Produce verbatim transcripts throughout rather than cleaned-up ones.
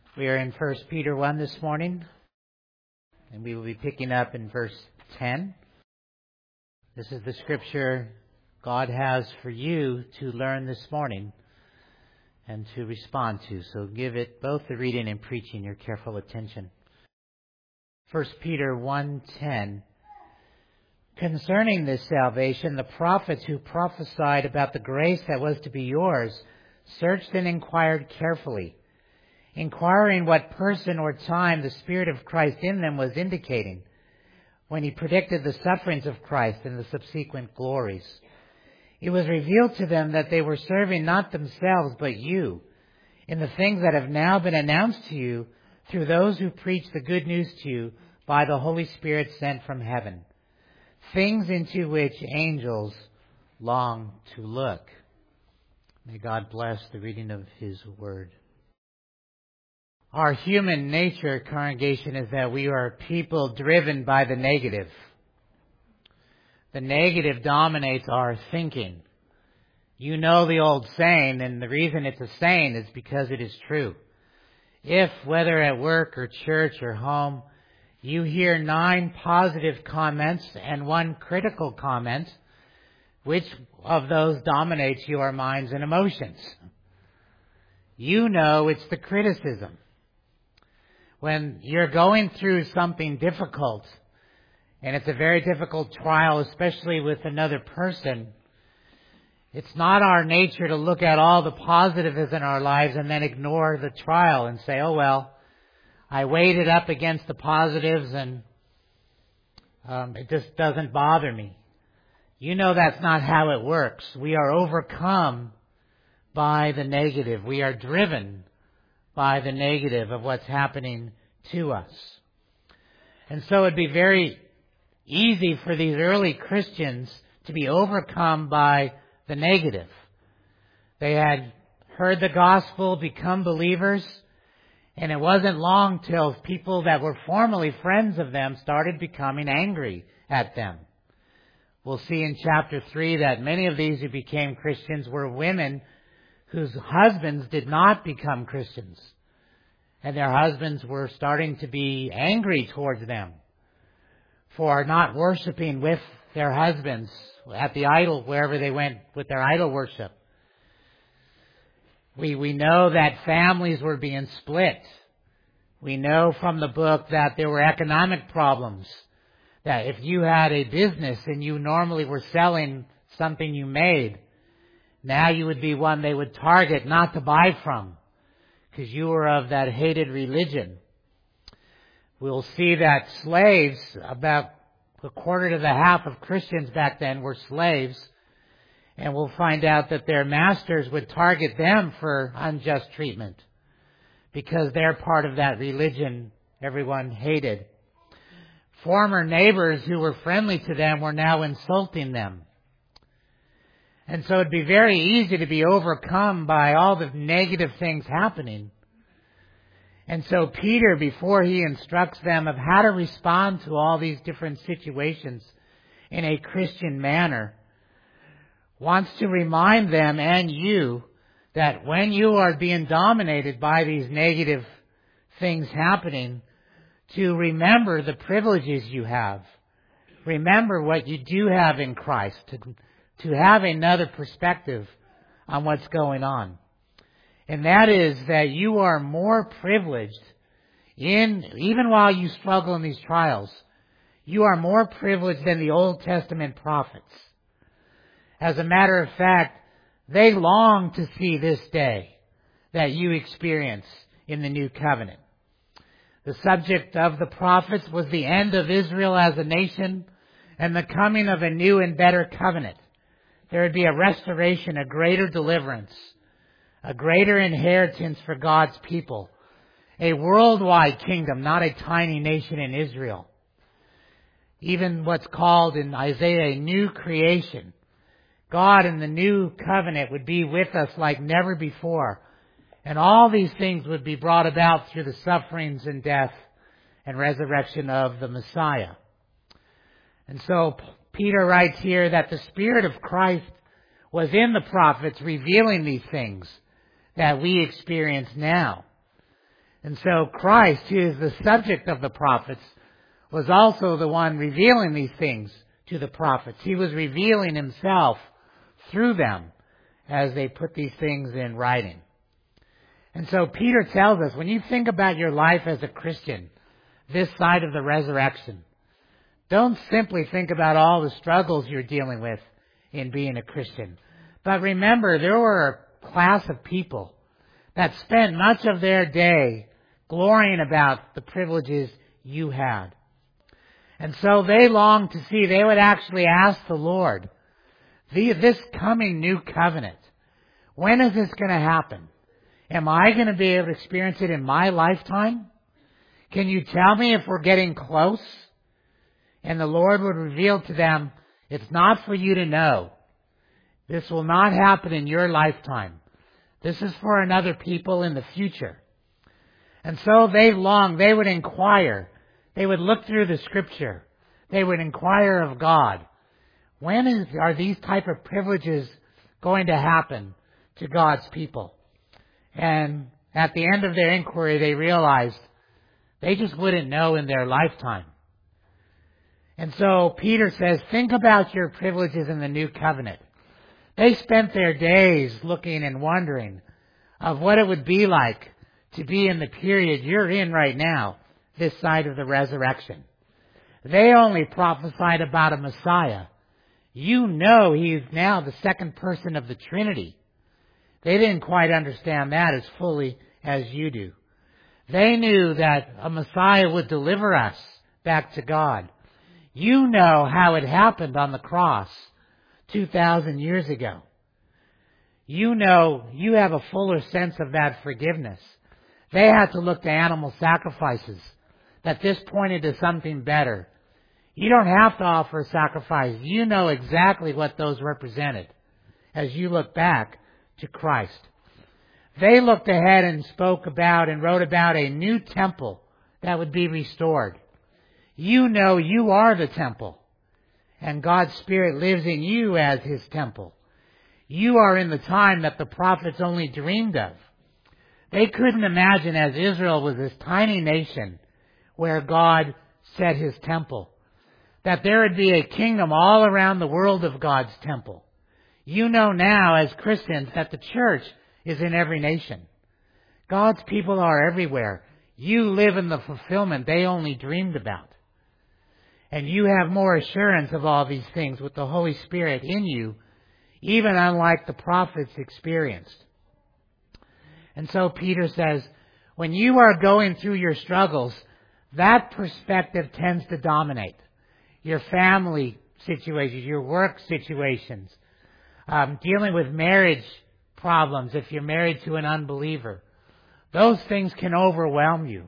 We are in First Peter one this morning, and we will be picking up in verse ten. This is the scripture God has for you to learn this morning and to respond to. So give it, both the reading and preaching, your careful attention. First Peter one ten. Concerning this salvation, the prophets who prophesied about the grace that was to be yours searched and inquired carefully, inquiring what person or time the Spirit of Christ in them was indicating when he predicted the sufferings of Christ and the subsequent glories. It was revealed to them that they were serving not themselves but you in the things that have now been announced to you through those who preach the good news to you by the Holy Spirit sent from heaven, things into which angels long to look. May God bless the reading of His Word. Our human nature, congregation, is that we are people driven by the negative. The negative dominates our thinking. You know the old saying, and the reason it's a saying is because it is true. If, whether at work or church or home, you hear nine positive comments and one critical comment, which of those dominates your minds and emotions? You know it's the criticism. When you're going through something difficult, and it's a very difficult trial, especially with another person, it's not our nature to look at all the positives in our lives and then ignore the trial and say, oh well, I weighed it up against the positives and um, it just doesn't bother me. You know that's not how it works. We are overcome by the negative. We are driven by the negative of what's happening to us. And so it'd be very easy for these early Christians to be overcome by the negative. They had heard the gospel, become believers, and it wasn't long till people that were formerly friends of them started becoming angry at them. We'll see in chapter three that many of these who became Christians were women whose husbands did not become Christians. And their husbands were starting to be angry towards them for not worshiping with their husbands at the idol, wherever they went with their idol worship. We, we know that families were being split. We know from the book that there were economic problems. That if you had a business and you normally were selling something you made, now you would be one they would target not to buy from, because you were of that hated religion. We'll see that slaves, about a quarter to the half of Christians back then were slaves, and we'll find out that their masters would target them for unjust treatment because they're part of that religion everyone hated. Former neighbors who were friendly to them were now insulting them. And so it'd be very easy to be overcome by all the negative things happening. And so Peter, before he instructs them of how to respond to all these different situations in a Christian manner, wants to remind them and you that when you are being dominated by these negative things happening, to remember the privileges you have. Remember what you do have in Christ, to, to have another perspective on what's going on. And that is that you are more privileged in, even while you struggle in these trials, you are more privileged than the Old Testament prophets. As a matter of fact, they long to see this day that you experience in the new covenant. The subject of the prophets was the end of Israel as a nation and the coming of a new and better covenant. There would be a restoration, a greater deliverance, a greater inheritance for God's people, a worldwide kingdom, not a tiny nation in Israel. Even what's called in Isaiah a new creation. God in the new covenant would be with us like never before. And all these things would be brought about through the sufferings and death and resurrection of the Messiah. And so Peter writes here that the Spirit of Christ was in the prophets revealing these things that we experience now. And so Christ, who is the subject of the prophets, was also the one revealing these things to the prophets. He was revealing himself through them as they put these things in writing. And so Peter tells us, when you think about your life as a Christian, this side of the resurrection, don't simply think about all the struggles you're dealing with in being a Christian. But remember, there were a class of people that spent much of their day glorying about the privileges you had. And so they longed to see, they would actually ask the Lord, the, this coming new covenant, when is this going to happen? Am I going to be able to experience it in my lifetime? Can you tell me if we're getting close? And the Lord would reveal to them, it's not for you to know. This will not happen in your lifetime. This is for another people in the future. And so they longed, they would inquire. They would look through the Scripture. They would inquire of God. When is, are these type of privileges going to happen to God's people? And at the end of their inquiry, they realized they just wouldn't know in their lifetime. And so Peter says, think about your privileges in the new covenant. They spent their days looking and wondering of what it would be like to be in the period you're in right now, this side of the resurrection. They only prophesied about a Messiah. You know he is now the second person of the Trinity. They didn't quite understand that as fully as you do. They knew that a Messiah would deliver us back to God. You know how it happened on the cross two thousand years ago. You know, you have a fuller sense of that forgiveness. They had to look to animal sacrifices, that this pointed to something better. You don't have to offer a sacrifice. You know exactly what those represented as you look back to Christ. They looked ahead and spoke about and wrote about a new temple that would be restored. You know you are the temple, and God's Spirit lives in you as His temple. You are in the time that the prophets only dreamed of. They couldn't imagine, as Israel was this tiny nation where God set His temple, that there would be a kingdom all around the world of God's temple. You know now as Christians that the church is in every nation. God's people are everywhere. You live in the fulfillment they only dreamed about. And you have more assurance of all these things with the Holy Spirit in you, even unlike the prophets experienced. And so Peter says, when you are going through your struggles, that perspective tends to dominate. Your family situations, your work situations, um, dealing with marriage problems if you're married to an unbeliever. Those things can overwhelm you.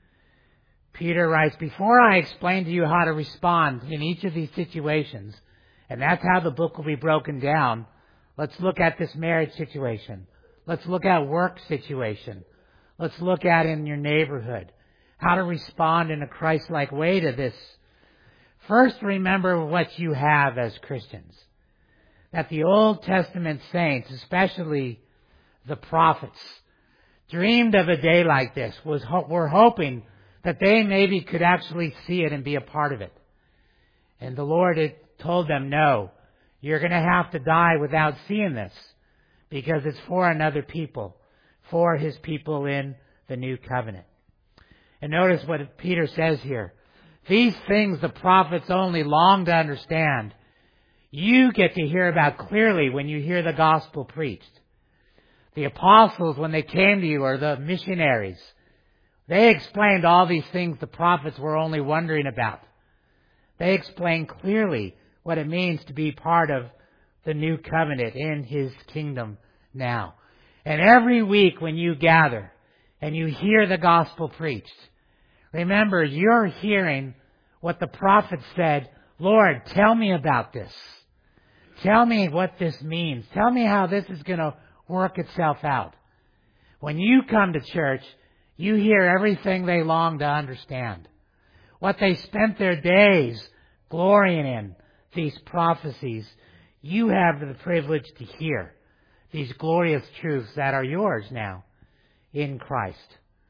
Peter writes, before I explain to you how to respond in each of these situations, and that's how the book will be broken down, let's look at this marriage situation. Let's look at work situation. Let's look at in your neighborhood, how to respond in a Christ-like way to this. First, remember what you have as Christians. That the Old Testament saints, especially the prophets, dreamed of a day like this, was were hoping that they maybe could actually see it and be a part of it. And the Lord had told them, no, you're going to have to die without seeing this, because it's for another people, for His people in the new covenant. And notice what Peter says here. These things the prophets only long to understand. You get to hear about clearly when you hear the gospel preached. The apostles, when they came to you, or the missionaries, they explained all these things the prophets were only wondering about. They explained clearly what it means to be part of the new covenant in His kingdom now. And every week when you gather and you hear the gospel preached, remember you're hearing what the prophets said, Lord, tell me about this. Tell me what this means. Tell me how this is going to work itself out. When you come to church, you hear everything they long to understand. What they spent their days glorying in, these prophecies, you have the privilege to hear these glorious truths that are yours now in Christ.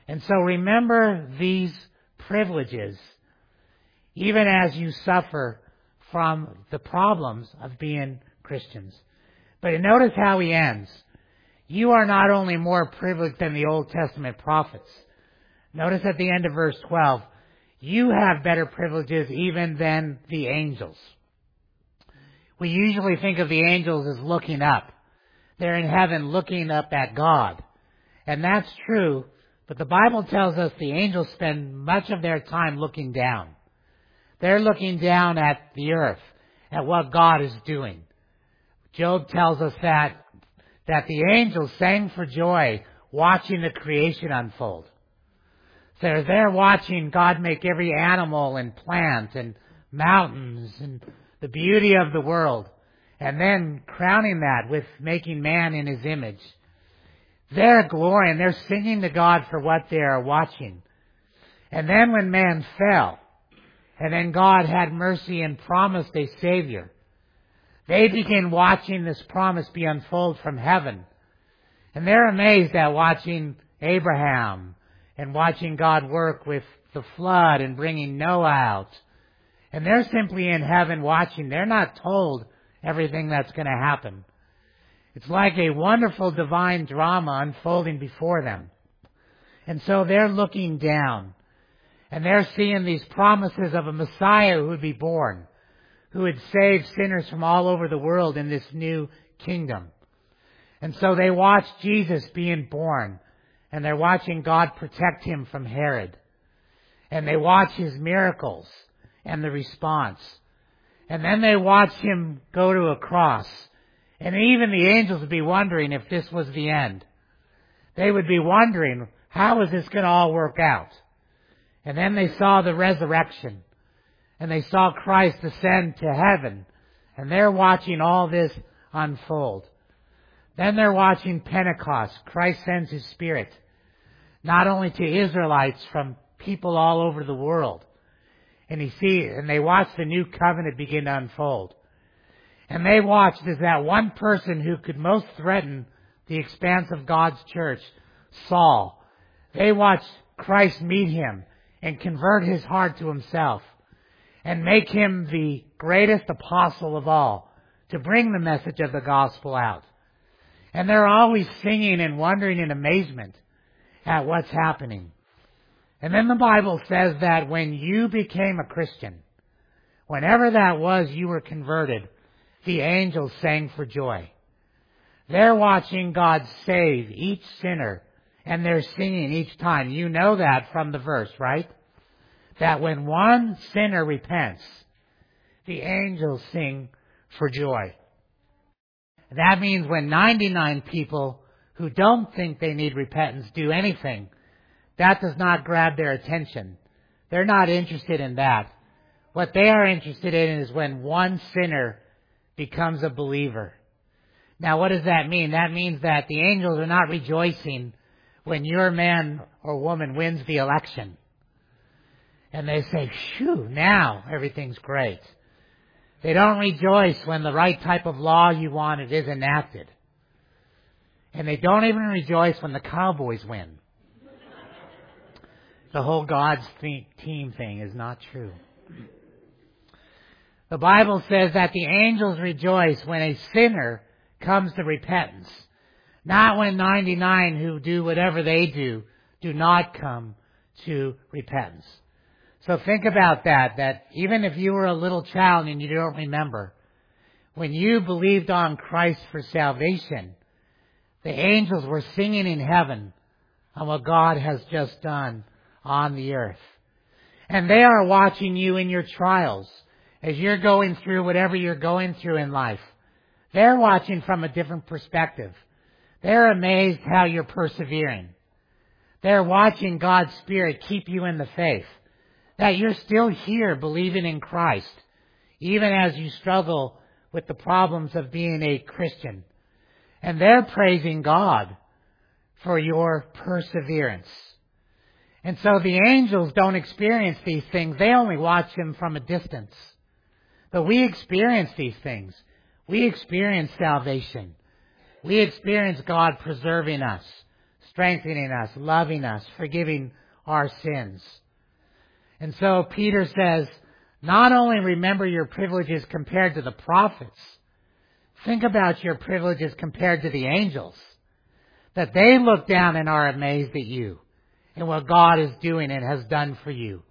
And so remember these privileges, even as you suffer from the problems of being Christians. But notice how he ends. You are not only more privileged than the Old Testament prophets. Notice at the end of verse twelve, you have better privileges even than the angels. We usually think of the angels as looking up. They're in heaven looking up at God. And that's true, but the Bible tells us the angels spend much of their time looking down. They're looking down at the earth, at what God is doing. Job tells us that, that the angels sang for joy watching the creation unfold. So they're there watching God make every animal and plant and mountains and the beauty of the world, and then crowning that with making man in his image. They're glorying, they're singing to God for what they are watching. And then when man fell, and then God had mercy and promised a Savior, they begin watching this promise be unfold from heaven. And they're amazed at watching Abraham and watching God work with the flood and bringing Noah out. And they're simply in heaven watching. They're not told everything that's going to happen. It's like a wonderful divine drama unfolding before them. And so they're looking down. And they're seeing these promises of a Messiah who would be born, who would save sinners from all over the world in this new kingdom. And so they watch Jesus being born, and they're watching God protect him from Herod. And they watch his miracles and the response. And then they watch him go to a cross. And even the angels would be wondering if this was the end. They would be wondering, how is this going to all work out? And then they saw the resurrection. And they saw Christ ascend to heaven. And they're watching all this unfold. Then they're watching Pentecost. Christ sends his Spirit, not only to Israelites from people all over the world. And he see, and they watch the new covenant begin to unfold. And they watched as that one person who could most threaten the expanse of God's church, Saul. They watched Christ meet him and convert his heart to himself and make him the greatest apostle of all to bring the message of the gospel out. And they're always singing and wondering in amazement at what's happening. And then the Bible says that when you became a Christian, whenever that was you were converted, the angels sang for joy. They're watching God save each sinner, and they're singing each time. You know that from the verse, right? That when one sinner repents, the angels sing for joy. That means when ninety-nine people who don't think they need repentance do anything, that does not grab their attention. They're not interested in that. What they are interested in is when one sinner becomes a believer. Now, what does that mean? That means that the angels are not rejoicing when your man or woman wins the election. And they say, phew, now everything's great. They don't rejoice when the right type of law you wanted is enacted. And they don't even rejoice when the Cowboys win. The whole God's team thing is not true. The Bible says that the angels rejoice when a sinner comes to repentance, not when ninety-nine who do whatever they do do not come to repentance. So think about that, that even if you were a little child and you don't remember, when you believed on Christ for salvation, the angels were singing in heaven on what God has just done on the earth. And they are watching you in your trials as you're going through whatever you're going through in life. They're watching from a different perspective. They're amazed how you're persevering. They're watching God's Spirit keep you in the faith, that you're still here believing in Christ, even as you struggle with the problems of being a Christian. And they're praising God for your perseverance. And so the angels don't experience these things. They only watch them from a distance. But we experience these things. We experience salvation. We experience God preserving us, strengthening us, loving us, forgiving our sins. And so Peter says, not only remember your privileges compared to the prophets, think about your privileges compared to the angels, that they look down and are amazed at you and what God is doing and has done for you.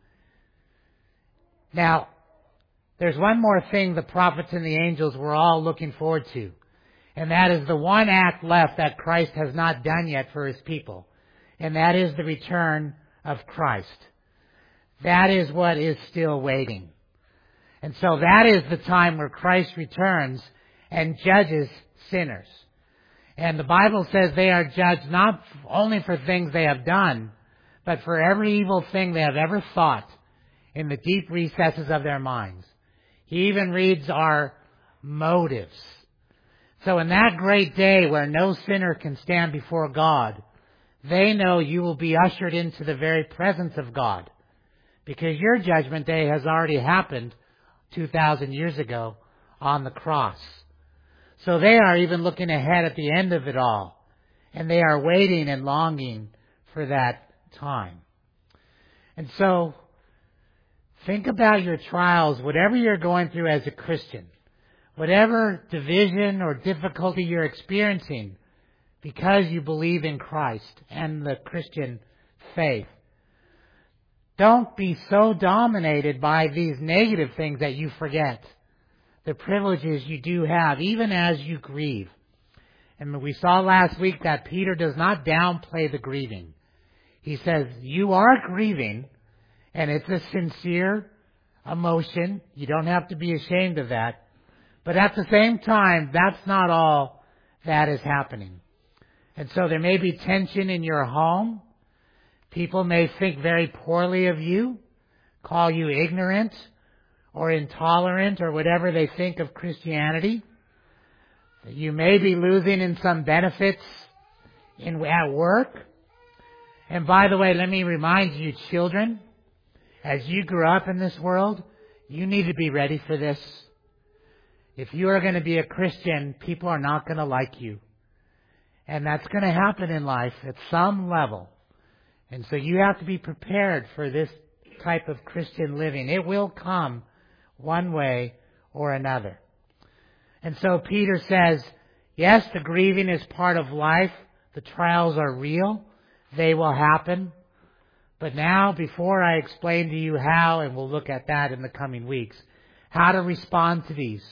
Now, there's one more thing the prophets and the angels were all looking forward to, and that is the one act left that Christ has not done yet for His people, and that is the return of Christ. That is what is still waiting. And so that is the time where Christ returns and judges sinners. And the Bible says they are judged not only for things they have done, but for every evil thing they have ever thought in the deep recesses of their minds. He even reads our motives. So in that great day where no sinner can stand before God, they know you will be ushered into the very presence of God, because your judgment day has already happened two thousand years ago on the cross. So they are even looking ahead at the end of it all, and they are waiting and longing for that time. And so think about your trials, whatever you're going through as a Christian, whatever division or difficulty you're experiencing because you believe in Christ and the Christian faith. Don't be so dominated by these negative things that you forget the privileges you do have, even as you grieve. And we saw last week that Peter does not downplay the grieving. He says, you are grieving, and it's a sincere emotion. You don't have to be ashamed of that. But at the same time, that's not all that is happening. And so there may be tension in your home. People may think very poorly of you, call you ignorant or intolerant or whatever they think of Christianity. You may be losing in some benefits in, at work. And by the way, let me remind you, children, as you grow up in this world, you need to be ready for this. If you are going to be a Christian, people are not going to like you. And that's going to happen in life at some level. And so you have to be prepared for this type of Christian living. It will come one way or another. And so Peter says, yes, the grieving is part of life. The trials are real. They will happen. But now, before I explain to you how, and we'll look at that in the coming weeks, how to respond to these,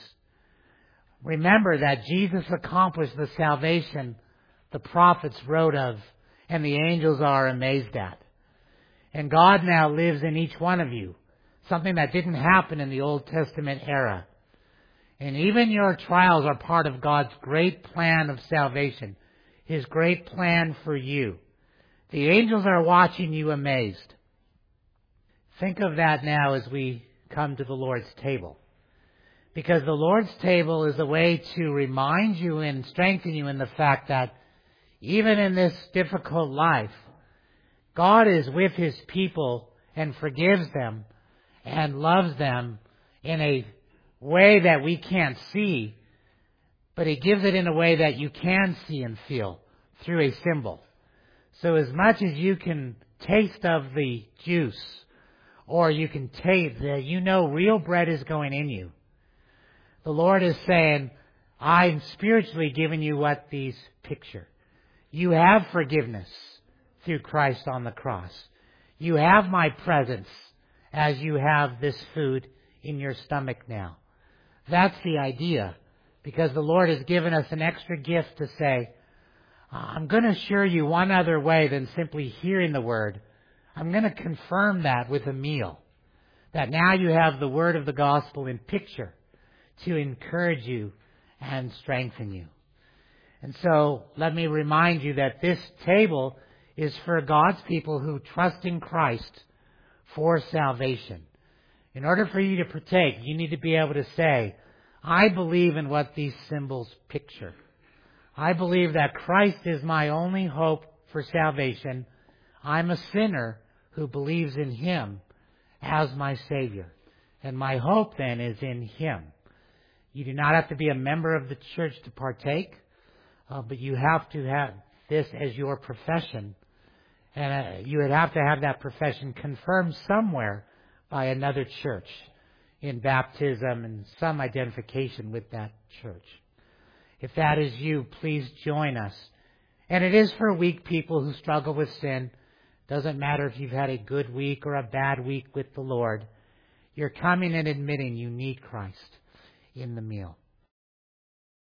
remember that Jesus accomplished the salvation the prophets wrote of and the angels are amazed at. And God now lives in each one of you, something that didn't happen in the Old Testament era. And even your trials are part of God's great plan of salvation, His great plan for you. The angels are watching you amazed. Think of that now as we come to the Lord's table. Because the Lord's table is a way to remind you and strengthen you in the fact that even in this difficult life, God is with His people and forgives them and loves them in a way that we can't see, but He gives it in a way that you can see and feel through a symbol. So as much as you can taste of the juice, or you can taste that you know real bread is going in you, the Lord is saying, I'm spiritually giving you what these picture. You have forgiveness through Christ on the cross. You have my presence as you have this food in your stomach now. That's the idea, because the Lord has given us an extra gift to say, I'm going to assure you one other way than simply hearing the word. I'm going to confirm that with a meal. That now you have the word of the gospel in picture to encourage you and strengthen you. And so let me remind you that this table is for God's people who trust in Christ for salvation. In order for you to partake, you need to be able to say, I believe in what these symbols picture. I believe that Christ is my only hope for salvation. I'm a sinner who believes in Him as my Savior. And my hope then is in Him. You do not have to be a member of the church to partake, uh, but you have to have this as your profession. And uh, you would have to have that profession confirmed somewhere by another church in baptism and some identification with that church. If that is you, please join us. And it is for weak people who struggle with sin. Doesn't matter if you've had a good week or a bad week with the Lord. You're coming and admitting you need Christ in the meal.